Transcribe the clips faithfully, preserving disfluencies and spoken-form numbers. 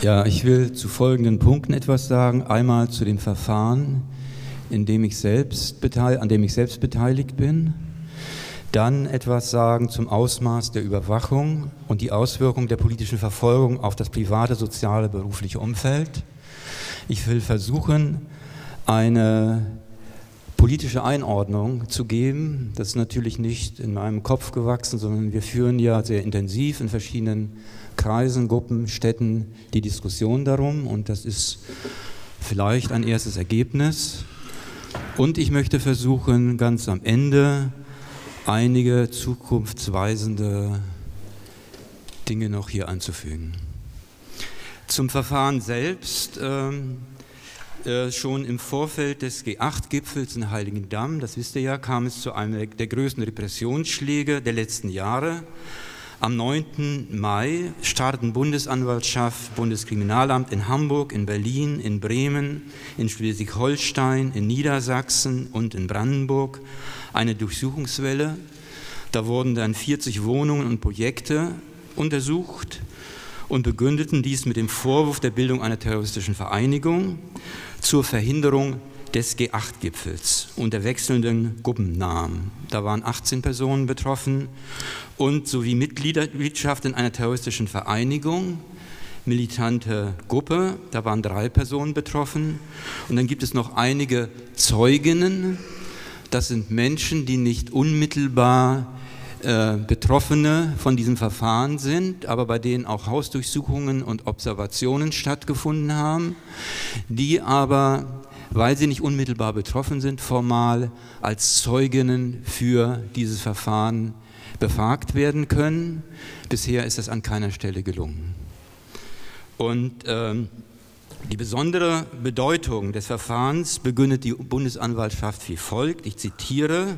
Ja, ich will zu folgenden Punkten etwas sagen. Einmal zu dem Verfahren, in dem ich selbst beteiligt, an dem ich selbst beteiligt bin. Dann etwas sagen zum Ausmaß der Überwachung und die Auswirkungen der politischen Verfolgung auf das private, soziale, berufliche Umfeld. Ich will versuchen, eine politische Einordnung zu geben. Das ist natürlich nicht in meinem Kopf gewachsen, sondern wir führen ja sehr intensiv in verschiedenen Kreisen, Gruppen, Städten die Diskussion darum, und das ist vielleicht ein erstes Ergebnis. Und ich möchte versuchen, ganz am Ende einige zukunftsweisende Dinge noch hier anzufügen. Zum Verfahren selbst. Ähm, äh, schon im Vorfeld des G acht Gipfels in Heiligendamm, das wisst ihr ja, kam es zu einem der größten Repressionsschläge der letzten Jahre. Am neunten Mai starteten Bundesanwaltschaft, Bundeskriminalamt in Hamburg, in Berlin, in Bremen, in Schleswig-Holstein, in Niedersachsen und in Brandenburg eine Durchsuchungswelle. Da wurden dann vierzig Wohnungen und Projekte untersucht und begründeten dies mit dem Vorwurf der Bildung einer terroristischen Vereinigung zur Verhinderung des G acht Gipfels unter wechselnden Gruppennamen. Da waren achtzehn Personen betroffen und sowie Mitgliedschaft in einer terroristischen Vereinigung, militante Gruppe, da waren drei Personen betroffen. Und dann gibt es noch einige Zeuginnen, das sind Menschen, die nicht unmittelbar äh, Betroffene von diesem Verfahren sind, aber bei denen auch Hausdurchsuchungen und Observationen stattgefunden haben, die aber, weil sie nicht unmittelbar betroffen sind, formal als Zeuginnen für dieses Verfahren befragt werden können. Bisher ist das an keiner Stelle gelungen. Und ähm, die besondere Bedeutung des Verfahrens begründet die Bundesanwaltschaft wie folgt, ich zitiere,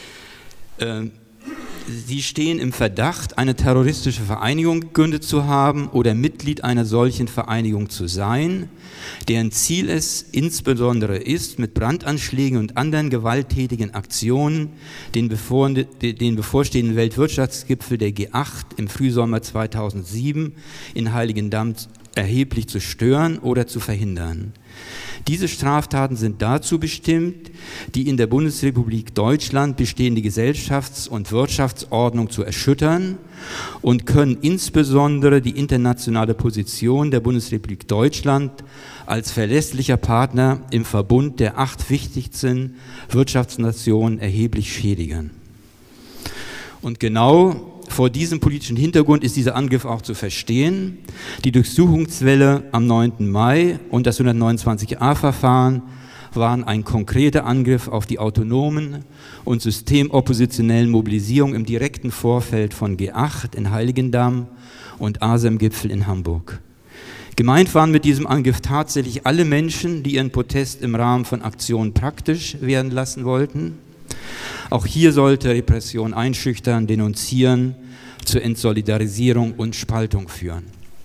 äh, Sie stehen im Verdacht, eine terroristische Vereinigung gegründet zu haben oder Mitglied einer solchen Vereinigung zu sein, deren Ziel es insbesondere ist, mit Brandanschlägen und anderen gewalttätigen Aktionen den, bevor, den bevorstehenden Weltwirtschaftsgipfel der G acht im Frühsommer zweitausendsieben in Heiligendamm erheblich zu stören oder zu verhindern. Diese Straftaten sind dazu bestimmt, die in der Bundesrepublik Deutschland bestehende Gesellschafts- und Wirtschaftsordnung zu erschüttern und können insbesondere die internationale Position der Bundesrepublik Deutschland als verlässlicher Partner im Verbund der acht wichtigsten Wirtschaftsnationen erheblich schädigen. Und genau vor diesem politischen Hintergrund ist dieser Angriff auch zu verstehen. Die Durchsuchungswelle am neunten Mai und das hundertneunundzwanzig a Verfahren waren ein konkreter Angriff auf die autonomen und systemoppositionellen Mobilisierungen im direkten Vorfeld von G acht in Heiligendamm und A S E M-Gipfel in Hamburg. Gemeint waren mit diesem Angriff tatsächlich alle Menschen, die ihren Protest im Rahmen von Aktionen praktisch werden lassen wollten. Auch hier sollte Repression einschüchtern, denunzieren, zur Entsolidarisierung und Spaltung führen.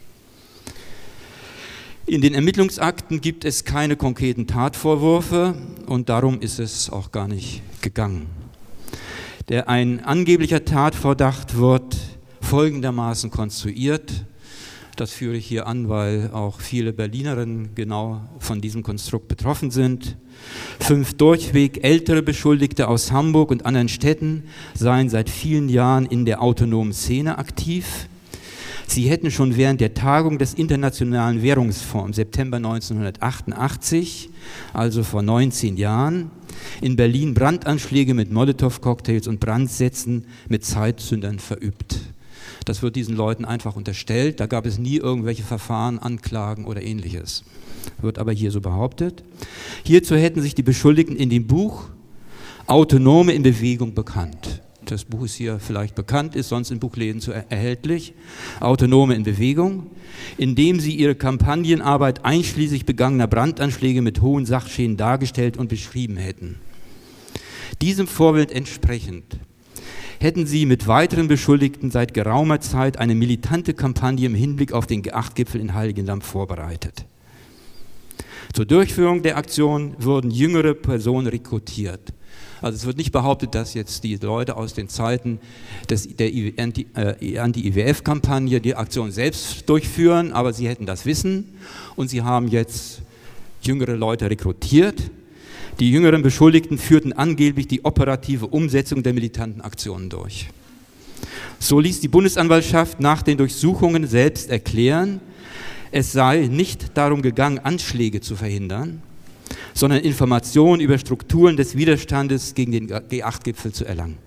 In den Ermittlungsakten gibt es keine konkreten Tatvorwürfe und darum ist es auch gar nicht gegangen. Der ein angeblicher Tatverdacht wird folgendermaßen konstruiert. Das führe ich hier an, weil auch viele Berlinerinnen genau von diesem Konstrukt betroffen sind. Fünf durchweg ältere Beschuldigte aus Hamburg und anderen Städten seien seit vielen Jahren in der autonomen Szene aktiv. Sie hätten schon während der Tagung des Internationalen Währungsfonds im September neunzehnhundertachtundachtzig, also vor neunzehn Jahren, in Berlin Brandanschläge mit Molotow-Cocktails und Brandsätzen mit Zeitzündern verübt. Das wird diesen Leuten einfach unterstellt. Da gab es nie irgendwelche Verfahren, Anklagen oder Ähnliches. Wird aber hier so behauptet. Hierzu hätten sich die Beschuldigten in dem Buch Autonome in Bewegung bekannt. Das Buch ist hier vielleicht bekannt, ist sonst in Buchläden zu er- erhältlich. Autonome in Bewegung, indem sie ihre Kampagnenarbeit einschließlich begangener Brandanschläge mit hohen Sachschäden dargestellt und beschrieben hätten. Diesem Vorbild entsprechend hätten sie mit weiteren Beschuldigten seit geraumer Zeit eine militante Kampagne im Hinblick auf den G acht Gipfel in Heiligendamm vorbereitet. Zur Durchführung der Aktion wurden jüngere Personen rekrutiert. Also es wird nicht behauptet, dass jetzt die Leute aus den Zeiten des, der Anti-I W F-Kampagne die Aktion selbst durchführen, aber sie hätten das Wissen und sie haben jetzt jüngere Leute rekrutiert. Die jüngeren Beschuldigten führten angeblich die operative Umsetzung der militanten Aktionen durch. So ließ die Bundesanwaltschaft nach den Durchsuchungen selbst erklären, es sei nicht darum gegangen, Anschläge zu verhindern, sondern Informationen über Strukturen des Widerstandes gegen den G acht Gipfel zu erlangen.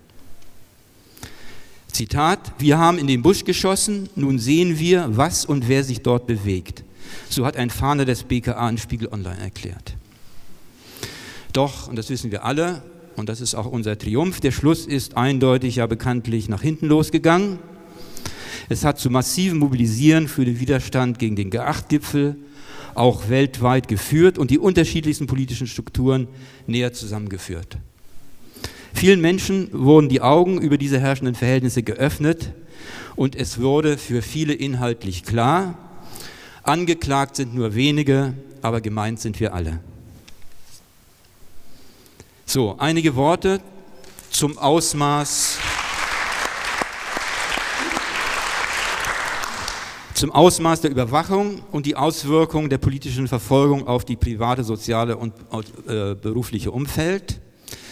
Zitat: Wir haben in den Busch geschossen, nun sehen wir, was und wer sich dort bewegt. So hat ein Fahnder des B K A in Spiegel Online erklärt. Doch, und das wissen wir alle, und das ist auch unser Triumph, der Schluss ist eindeutig ja bekanntlich nach hinten losgegangen. Es hat zu massivem Mobilisieren für den Widerstand gegen den G acht Gipfel auch weltweit geführt und die unterschiedlichsten politischen Strukturen näher zusammengeführt. Vielen Menschen wurden die Augen über diese herrschenden Verhältnisse geöffnet und es wurde für viele inhaltlich klar, angeklagt sind nur wenige, aber gemeint sind wir alle. So, einige Worte zum Ausmaß, zum Ausmaß der Überwachung und die Auswirkungen der politischen Verfolgung auf die private, soziale und äh, berufliche Umfeld.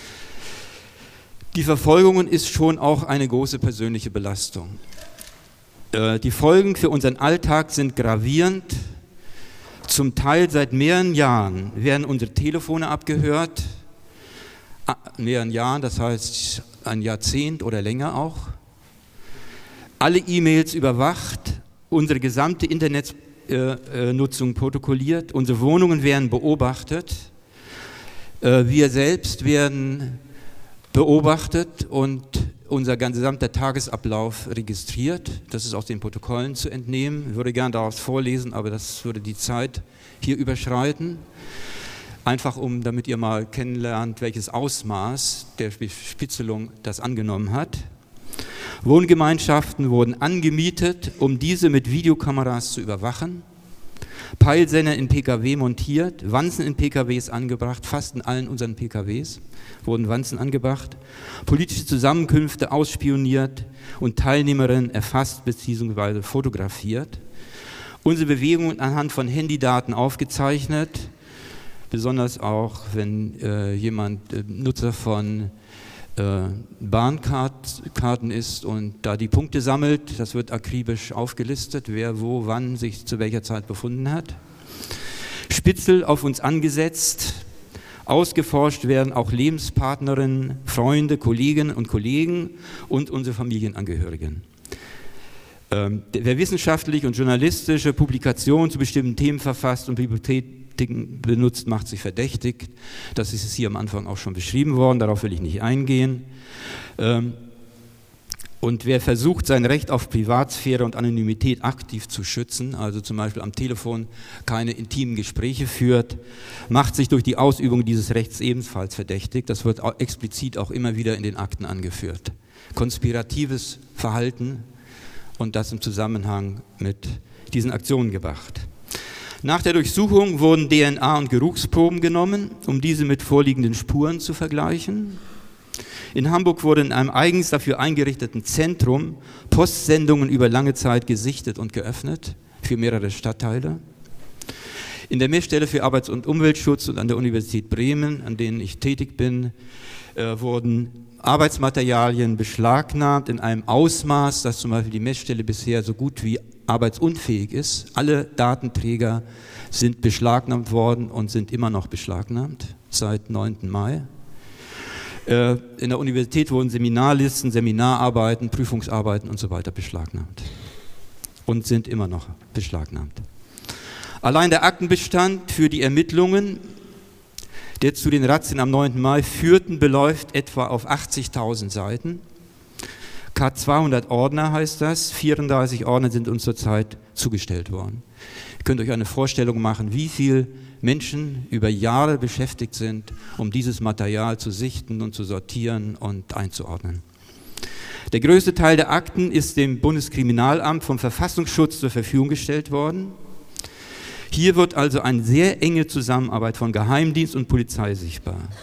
Die Verfolgung ist schon auch eine große persönliche Belastung. Äh, die Folgen für unseren Alltag sind gravierend. Zum Teil seit mehreren Jahren werden unsere Telefone abgehört. Mehreren Jahren, das heißt ein Jahrzehnt oder länger auch. Alle E-Mails überwacht, unsere gesamte Internetnutzung protokolliert, unsere Wohnungen werden beobachtet, wir selbst werden beobachtet und unser gesamter Tagesablauf registriert. Das ist aus den Protokollen zu entnehmen. Ich würde gerne daraus vorlesen, aber das würde die Zeit hier überschreiten. Einfach um, damit ihr mal kennenlernt, welches Ausmaß der Bespitzelung das angenommen hat. Wohngemeinschaften wurden angemietet, um diese mit Videokameras zu überwachen. Peilsender in P K W montiert, Wanzen in P K Ws angebracht, fast in allen unseren P K Ws wurden Wanzen angebracht. Politische Zusammenkünfte ausspioniert und Teilnehmerinnen erfasst bzw. fotografiert. Unsere Bewegungen anhand von Handydaten aufgezeichnet. Besonders auch, wenn äh, jemand äh, Nutzer von äh, Bahnkarten ist und da die Punkte sammelt, das wird akribisch aufgelistet, wer wo, wann sich zu welcher Zeit befunden hat. Spitzel auf uns angesetzt, ausgeforscht werden auch Lebenspartnerinnen, Freunde, Kolleginnen und Kollegen und unsere Familienangehörigen. Ähm, wer wissenschaftliche und journalistische Publikationen zu bestimmten Themen verfasst und Bibliotheken benutzt, macht sich verdächtig. Das ist hier am Anfang auch schon beschrieben worden, darauf will ich nicht eingehen. Und wer versucht, sein Recht auf Privatsphäre und Anonymität aktiv zu schützen, also zum Beispiel am Telefon keine intimen Gespräche führt, macht sich durch die Ausübung dieses Rechts ebenfalls verdächtig. Das wird auch explizit auch immer wieder in den Akten angeführt. Konspiratives Verhalten und das im Zusammenhang mit diesen Aktionen gebracht. Nach der Durchsuchung wurden D N A- und Geruchsproben genommen, um diese mit vorliegenden Spuren zu vergleichen. In Hamburg wurden in einem eigens dafür eingerichteten Zentrum Postsendungen über lange Zeit gesichtet und geöffnet für mehrere Stadtteile. In der Messstelle für Arbeits- und Umweltschutz und an der Universität Bremen, an denen ich tätig bin, äh, wurden Arbeitsmaterialien beschlagnahmt in einem Ausmaß, dass zum Beispiel die Messstelle bisher so gut wie arbeitsunfähig ist. Alle Datenträger sind beschlagnahmt worden und sind immer noch beschlagnahmt seit neunten Mai. In der Universität wurden Seminarlisten, Seminararbeiten, Prüfungsarbeiten und so weiter beschlagnahmt und sind immer noch beschlagnahmt. Allein der Aktenbestand für die Ermittlungen, der zu den Razzien am neunten Mai führten, beläuft etwa auf achtzigtausend Seiten. K zweihundert Ordner heißt das, vierunddreißig Ordner sind uns zurzeit zugestellt worden. Ihr könnt euch eine Vorstellung machen, wie viele Menschen über Jahre beschäftigt sind, um dieses Material zu sichten und zu sortieren und einzuordnen. Der größte Teil der Akten ist dem Bundeskriminalamt vom Verfassungsschutz zur Verfügung gestellt worden. Hier wird also eine sehr enge Zusammenarbeit von Geheimdienst und Polizei sichtbar.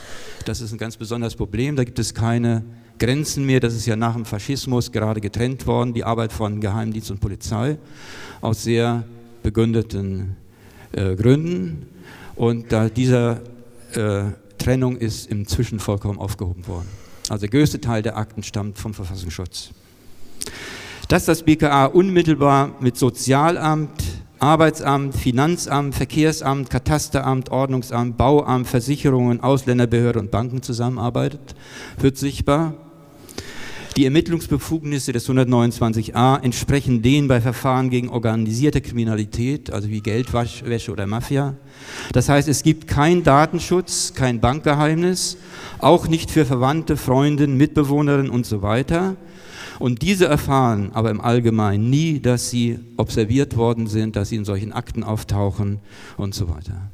Das ist ein ganz besonderes Problem. Da gibt es keine Grenzen mehr. Das ist ja nach dem Faschismus gerade getrennt worden, die Arbeit von Geheimdienst und Polizei, aus sehr begründeten äh, Gründen. Und da dieser äh, Trennung ist inzwischen vollkommen aufgehoben worden. Also der größte Teil der Akten stammt vom Verfassungsschutz. Dass das B K A unmittelbar mit Sozialamt, Arbeitsamt, Finanzamt, Verkehrsamt, Katasteramt, Ordnungsamt, Bauamt, Versicherungen, Ausländerbehörde und Banken zusammenarbeitet, wird sichtbar. Die Ermittlungsbefugnisse des hundertneunundzwanzig a entsprechen denen bei Verfahren gegen organisierte Kriminalität, also wie Geldwäsche oder Mafia. Das heißt, es gibt keinen Datenschutz, kein Bankgeheimnis, auch nicht für Verwandte, Freundinnen, Mitbewohnerinnen und so weiter. Und diese erfahren aber im Allgemeinen nie, dass sie observiert worden sind, dass sie in solchen Akten auftauchen und so weiter.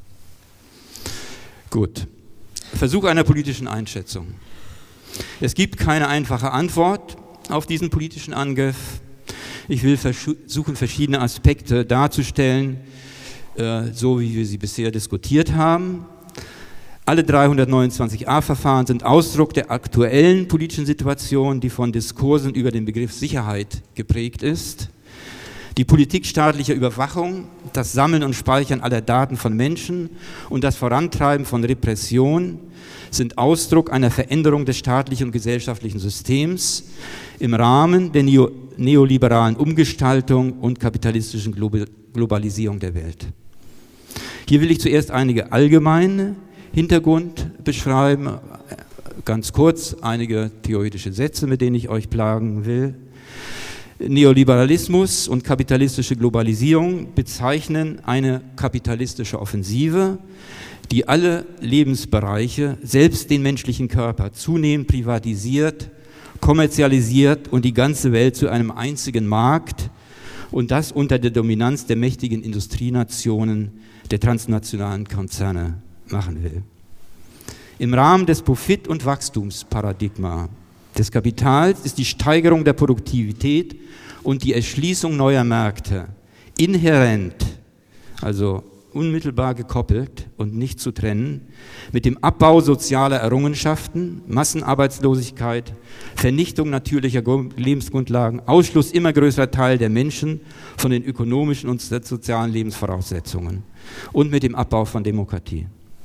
Gut. Versuch einer politischen Einschätzung. Es gibt keine einfache Antwort auf diesen politischen Angriff. Ich will versuchen, verschiedene Aspekte darzustellen, äh, so wie wir sie bisher diskutiert haben. Alle dreihundertneunundzwanzig a Verfahren sind Ausdruck der aktuellen politischen Situation, die von Diskursen über den Begriff Sicherheit geprägt ist. Die Politik staatlicher Überwachung, das Sammeln und Speichern aller Daten von Menschen und das Vorantreiben von Repression sind Ausdruck einer Veränderung des staatlichen und gesellschaftlichen Systems im Rahmen der neo- neoliberalen Umgestaltung und kapitalistischen Glo- Globalisierung der Welt. Hier will ich zuerst einige allgemeine Hintergrund beschreiben, ganz kurz einige theoretische Sätze, mit denen ich euch plagen will. Neoliberalismus und kapitalistische Globalisierung bezeichnen eine kapitalistische Offensive, die alle Lebensbereiche, selbst den menschlichen Körper, zunehmend privatisiert, kommerzialisiert und die ganze Welt zu einem einzigen Markt, und das unter der Dominanz der mächtigen Industrienationen, der transnationalen Konzerne machen will. Im Rahmen des Profit- und Wachstumsparadigma des Kapitals ist die Steigerung der Produktivität und die Erschließung neuer Märkte inhärent, also unmittelbar gekoppelt und nicht zu trennen, mit dem Abbau sozialer Errungenschaften, Massenarbeitslosigkeit, Vernichtung natürlicher Lebensgrundlagen, Ausschluss immer größerer Teil der Menschen von den ökonomischen und sozialen Lebensvoraussetzungen und mit dem Abbau von Demokratie.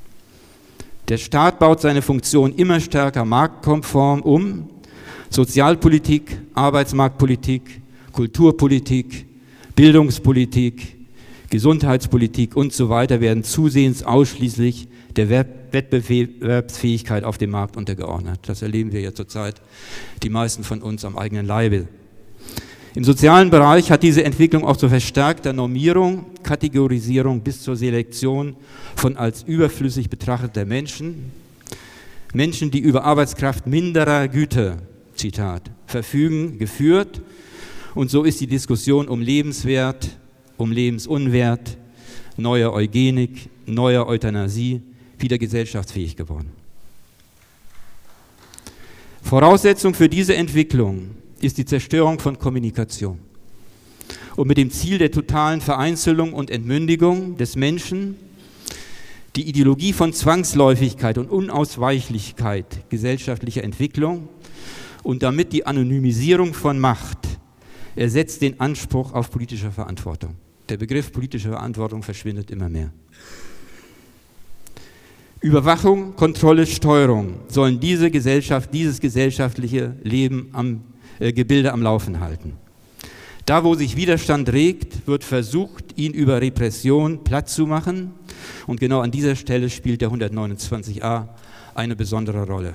Der Staat baut seine Funktion immer stärker marktkonform um. Sozialpolitik, Arbeitsmarktpolitik, Kulturpolitik, Bildungspolitik, Gesundheitspolitik und so weiter werden zusehends ausschließlich der Wettbewerbsfähigkeit auf dem Markt untergeordnet. Das erleben wir ja zurzeit, die meisten von uns am eigenen Leibe. Im sozialen Bereich hat diese Entwicklung auch zu verstärkter Normierung, Kategorisierung bis zur Selektion von als überflüssig betrachteter Menschen, Menschen, die über Arbeitskraft minderer Güte, Zitat, verfügen, geführt. Und so ist die Diskussion um Lebenswert, um Lebensunwert, neuer Eugenik, neuer Euthanasie wieder gesellschaftsfähig geworden. Voraussetzung für diese Entwicklung ist die Zerstörung von Kommunikation. Und mit dem Ziel der totalen Vereinzelung und Entmündigung des Menschen die Ideologie von Zwangsläufigkeit und Unausweichlichkeit gesellschaftlicher Entwicklung und damit die Anonymisierung von Macht ersetzt den Anspruch auf politische Verantwortung. Der Begriff politische Verantwortung verschwindet immer mehr. Überwachung, Kontrolle, Steuerung sollen diese Gesellschaft, dieses gesellschaftliche Leben am äh, Gebilde am Laufen halten. Da, wo sich Widerstand regt, wird versucht, ihn über Repression platt zu machen. Und genau an dieser Stelle spielt der hundertneunundzwanzig a eine besondere Rolle.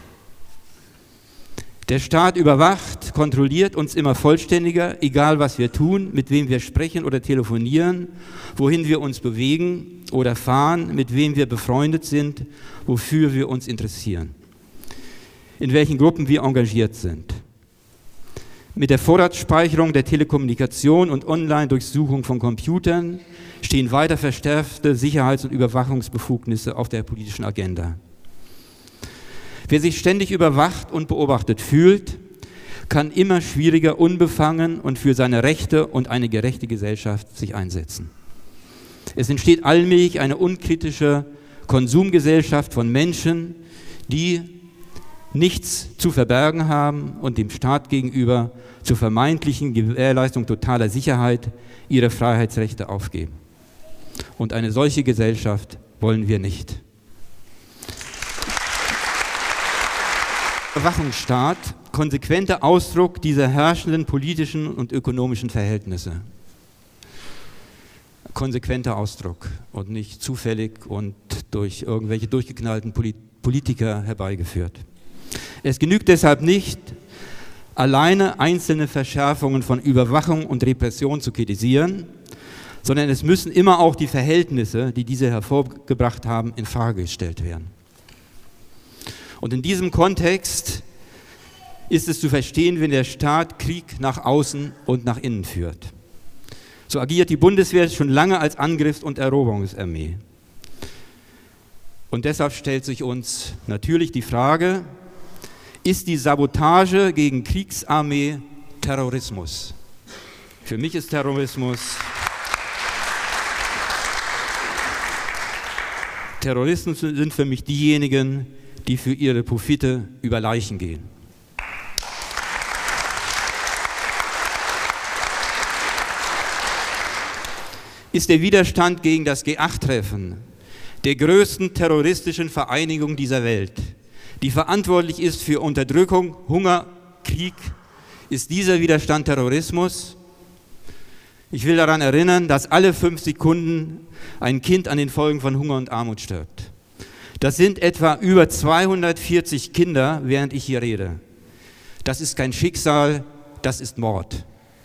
Der Staat überwacht, kontrolliert uns immer vollständiger, egal was wir tun, mit wem wir sprechen oder telefonieren, wohin wir uns bewegen oder fahren, mit wem wir befreundet sind, wofür wir uns interessieren, in welchen Gruppen wir engagiert sind. Mit der Vorratsspeicherung der Telekommunikation und Online-Durchsuchung von Computern stehen weiter verstärkte Sicherheits- und Überwachungsbefugnisse auf der politischen Agenda. Wer sich ständig überwacht und beobachtet fühlt, kann immer schwieriger, unbefangen und für seine Rechte und eine gerechte Gesellschaft sich einsetzen. Es entsteht allmählich eine unkritische Konsumgesellschaft von Menschen, die nichts zu verbergen haben und dem Staat gegenüber zur vermeintlichen Gewährleistung totaler Sicherheit ihre Freiheitsrechte aufgeben. Und eine solche Gesellschaft wollen wir nicht. Überwachungsstaat, konsequenter Ausdruck dieser herrschenden politischen und ökonomischen Verhältnisse. Konsequenter Ausdruck und nicht zufällig und durch irgendwelche durchgeknallten Politiker herbeigeführt. Es genügt deshalb nicht, alleine einzelne Verschärfungen von Überwachung und Repression zu kritisieren, sondern es müssen immer auch die Verhältnisse, die diese hervorgebracht haben, in Frage gestellt werden. Und in diesem Kontext ist es zu verstehen, wenn der Staat Krieg nach außen und nach innen führt. So agiert die Bundeswehr schon lange als Angriffs- und Eroberungsarmee. Und deshalb stellt sich uns natürlich die Frage, ist die Sabotage gegen Kriegsarmee Terrorismus? Für mich ist Terrorismus Terroristen sind für mich diejenigen, die für ihre Profite über Leichen gehen. Ist der Widerstand gegen das G acht Treffen der größten terroristischen Vereinigung dieser Welt, die verantwortlich ist für Unterdrückung, Hunger, Krieg, ist dieser Widerstand Terrorismus? Ich will daran erinnern, dass alle fünf Sekunden ein Kind an den Folgen von Hunger und Armut stirbt. Das sind etwa über zweihundertvierzig Kinder, während ich hier rede. Das ist kein Schicksal, das ist Mord.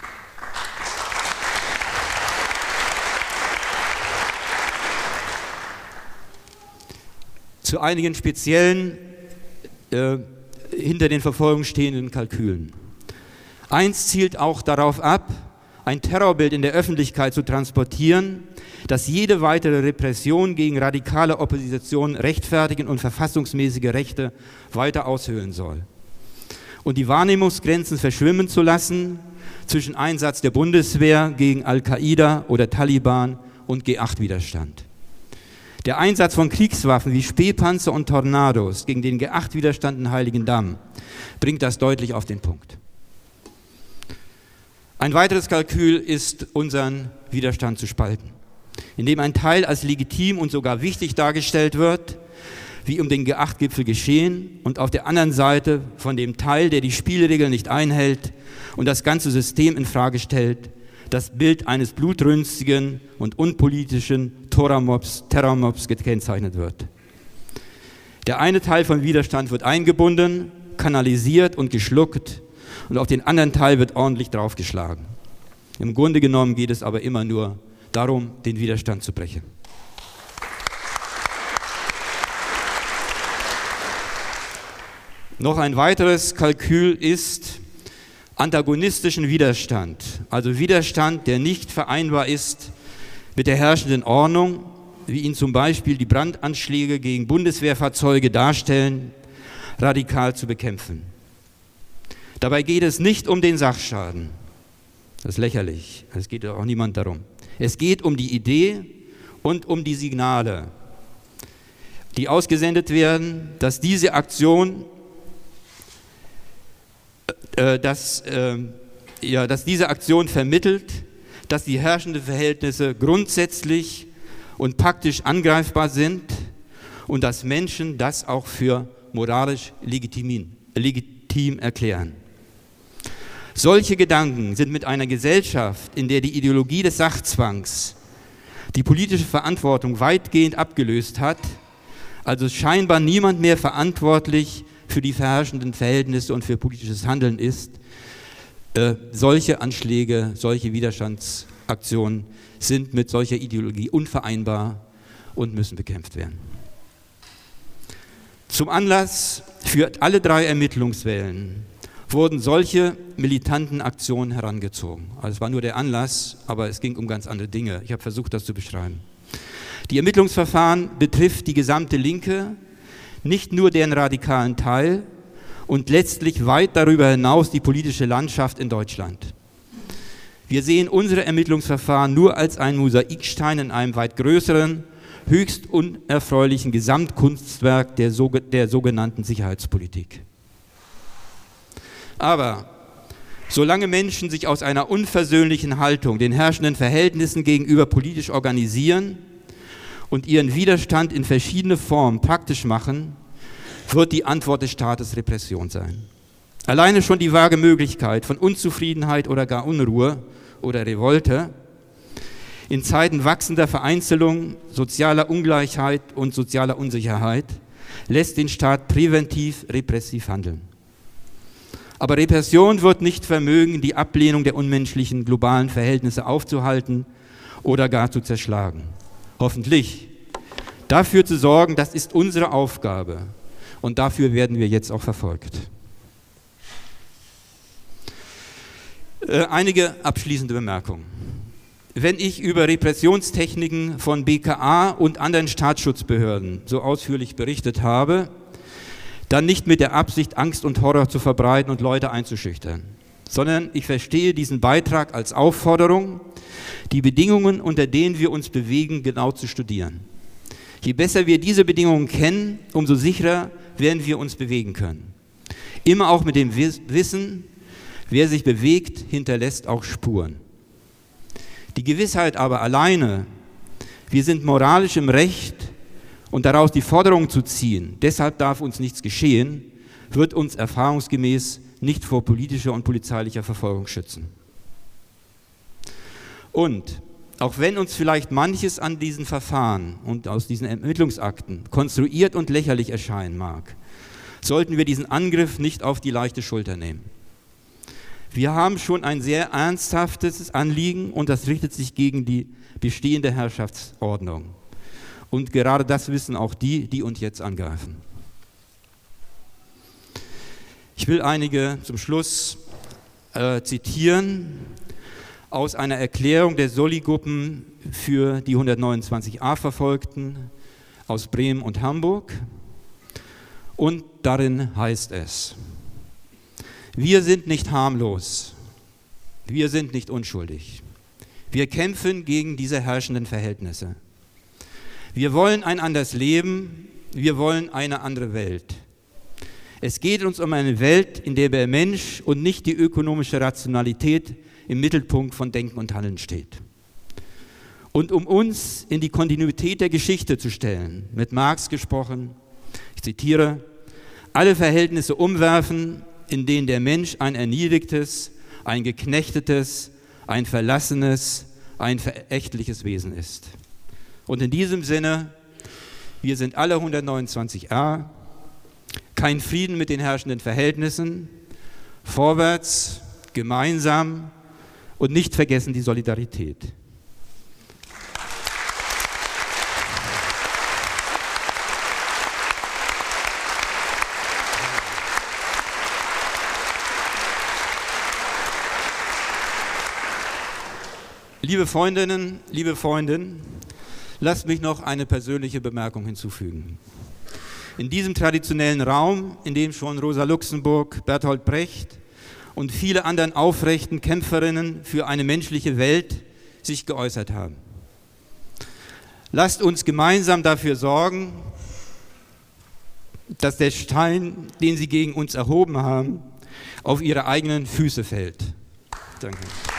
Zu einigen speziellen, äh, hinter den Verfolgungen stehenden Kalkülen. Eins zielt auch darauf ab, ein Terrorbild in der Öffentlichkeit zu transportieren, das jede weitere Repression gegen radikale Opposition rechtfertigen und verfassungsmäßige Rechte weiter aushöhlen soll. Und die Wahrnehmungsgrenzen verschwimmen zu lassen zwischen Einsatz der Bundeswehr gegen Al-Qaida oder Taliban und G acht Widerstand. Der Einsatz von Kriegswaffen wie Spähpanzer und Tornados gegen den G acht Widerstand in Heiligendamm bringt das deutlich auf den Punkt. Ein weiteres Kalkül ist, unseren Widerstand zu spalten, indem ein Teil als legitim und sogar wichtig dargestellt wird, wie um den G acht Gipfel geschehen, und auf der anderen Seite von dem Teil, der die Spielregeln nicht einhält und das ganze System in Frage stellt, das Bild eines blutrünstigen und unpolitischen Terrormobs, Terrormobs gekennzeichnet wird. Der eine Teil von Widerstand wird eingebunden, kanalisiert und geschluckt, und auf den anderen Teil wird ordentlich draufgeschlagen. Im Grunde genommen geht es aber immer nur darum, den Widerstand zu brechen. Noch ein weiteres Kalkül ist antagonistischen Widerstand, also Widerstand, der nicht vereinbar ist mit der herrschenden Ordnung, wie ihn zum Beispiel die Brandanschläge gegen Bundeswehrfahrzeuge darstellen, radikal zu bekämpfen. Dabei geht es nicht um den Sachschaden. Das ist lächerlich. Es geht auch niemand darum. Es geht um die Idee und um die Signale, die ausgesendet werden, dass diese Aktion, äh, dass, äh, ja, dass diese Aktion vermittelt, dass die herrschenden Verhältnisse grundsätzlich und praktisch angreifbar sind und dass Menschen das auch für moralisch legitim, legitim erklären. Solche Gedanken sind mit einer Gesellschaft, in der die Ideologie des Sachzwangs die politische Verantwortung weitgehend abgelöst hat, also scheinbar niemand mehr verantwortlich für die verherrschenden Verhältnisse und für politisches Handeln ist, äh, solche Anschläge, solche Widerstandsaktionen sind mit solcher Ideologie unvereinbar und müssen bekämpft werden. Zum Anlass für alle drei Ermittlungswellen wurden solche militanten Aktionen herangezogen. Also es war nur der Anlass, aber es ging um ganz andere Dinge. Ich habe versucht, das zu beschreiben. Die Ermittlungsverfahren betrifft die gesamte Linke, nicht nur deren radikalen Teil und letztlich weit darüber hinaus die politische Landschaft in Deutschland. Wir sehen unsere Ermittlungsverfahren nur als einen Mosaikstein in einem weit größeren, höchst unerfreulichen Gesamtkunstwerk der, der sogenannten Sicherheitspolitik. Aber solange Menschen sich aus einer unversöhnlichen Haltung den herrschenden Verhältnissen gegenüber politisch organisieren und ihren Widerstand in verschiedene Formen praktisch machen, wird die Antwort des Staates Repression sein. Alleine schon die vage Möglichkeit von Unzufriedenheit oder gar Unruhe oder Revolte in Zeiten wachsender Vereinzelung, sozialer Ungleichheit und sozialer Unsicherheit lässt den Staat präventiv repressiv handeln. Aber Repression wird nicht vermögen, die Ablehnung der unmenschlichen globalen Verhältnisse aufzuhalten oder gar zu zerschlagen. Hoffentlich. Dafür zu sorgen, das ist unsere Aufgabe. Und dafür werden wir jetzt auch verfolgt. Äh, einige abschließende Bemerkungen. Wenn ich über Repressionstechniken von B K A und anderen Staatsschutzbehörden so ausführlich berichtet habe, dann nicht mit der Absicht, Angst und Horror zu verbreiten und Leute einzuschüchtern, sondern ich verstehe diesen Beitrag als Aufforderung, die Bedingungen, unter denen wir uns bewegen, genau zu studieren. Je besser wir diese Bedingungen kennen, umso sicherer werden wir uns bewegen können. Immer auch mit dem Wissen, wer sich bewegt, hinterlässt auch Spuren. Die Gewissheit aber alleine, wir sind moralisch im Recht und daraus die Forderung zu ziehen, deshalb darf uns nichts geschehen, wird uns erfahrungsgemäß nicht vor politischer und polizeilicher Verfolgung schützen. Und auch wenn uns vielleicht manches an diesen Verfahren und aus diesen Ermittlungsakten konstruiert und lächerlich erscheinen mag, sollten wir diesen Angriff nicht auf die leichte Schulter nehmen. Wir haben schon ein sehr ernsthaftes Anliegen und das richtet sich gegen die bestehende Herrschaftsordnung. Und gerade das wissen auch die, die uns jetzt angreifen. Ich will einige zum Schluss äh, zitieren aus einer Erklärung der Soli-Gruppen für die hundertneunundzwanzig a Verfolgten aus Bremen und Hamburg. Und darin heißt es: Wir sind nicht harmlos, wir sind nicht unschuldig. Wir kämpfen gegen diese herrschenden Verhältnisse. Wir wollen ein anderes Leben, wir wollen eine andere Welt. Es geht uns um eine Welt, in der der Mensch und nicht die ökonomische Rationalität im Mittelpunkt von Denken und Handeln steht. Und um uns in die Kontinuität der Geschichte zu stellen, mit Marx gesprochen, ich zitiere, alle Verhältnisse umwerfen, in denen der Mensch ein erniedrigtes, ein geknechtetes, ein verlassenes, ein verächtliches Wesen ist. Und in diesem Sinne, wir sind alle hundertneunundzwanzig a, kein Frieden mit den herrschenden Verhältnissen, vorwärts, gemeinsam und nicht vergessen die Solidarität. Liebe Freundinnen, liebe Freundinnen, lasst mich noch eine persönliche Bemerkung hinzufügen. In diesem traditionellen Raum, in dem schon Rosa Luxemburg, Bertolt Brecht und viele anderen aufrechten Kämpferinnen für eine menschliche Welt sich geäußert haben. Lasst uns gemeinsam dafür sorgen, dass der Stein, den sie gegen uns erhoben haben, auf ihre eigenen Füße fällt. Danke.